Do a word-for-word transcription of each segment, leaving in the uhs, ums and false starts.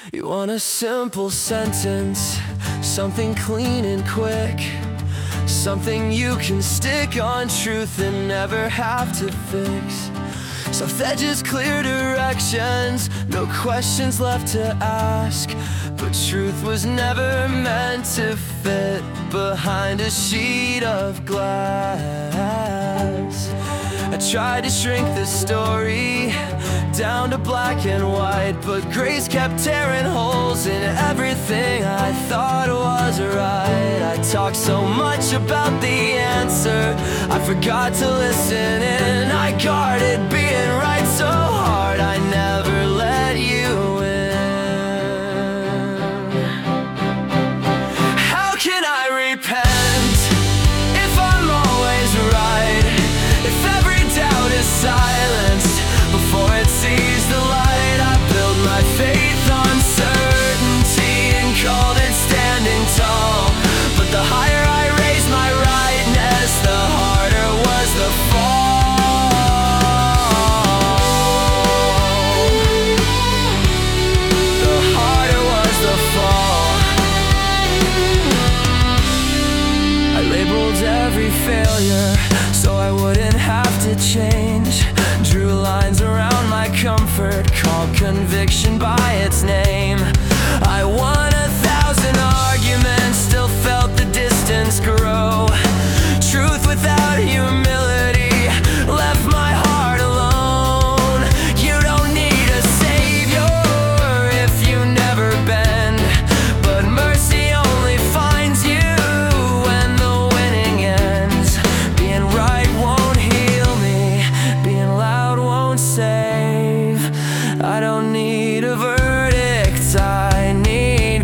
You want a simple sentence, something clean and quick, something you can stick on truth and never have to fix. Stuff that just clear directions, no questions left to ask. But truth was never meant to fit behind a sheet of glass. I tried to shrink the story down to black and white, but grace kept tearing holes in everything I thought was right. I talked so much about the answer, I forgot to listen in. I guarded being right so hard, I never let you in. How can I repent if I'm always right? If every doubt is silenced before it sees the light, I build my faith on certainty and called it standing tall. But the higher I raised my rightness, the harder was the fall. The harder was the fall. I labeled every failure so I wouldn't have to change. Drew lines around my comfort, called conviction by its name. I won a thousand arguments, still felt the distance grow. Truth without humility left my heart alone. You don't need a savior if you never bend, but mercy only finds you when the winning ends. Being right won't heal me, being loud won't save. I don't need a verdict, I need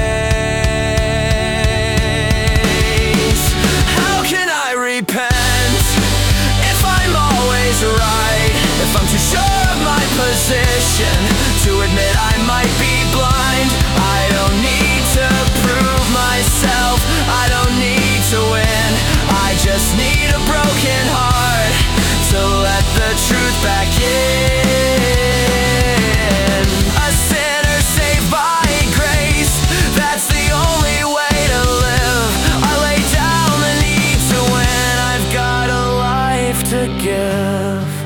grace. How can I repent if I'm always right? If I'm too sure of my position to admit I might be blind? I don't need to prove myself, I don't need to win. I just need a broken heart to let the truth back in. A sinner saved by grace, that's the only way to live. I lay down the need to win, I've got a life to give.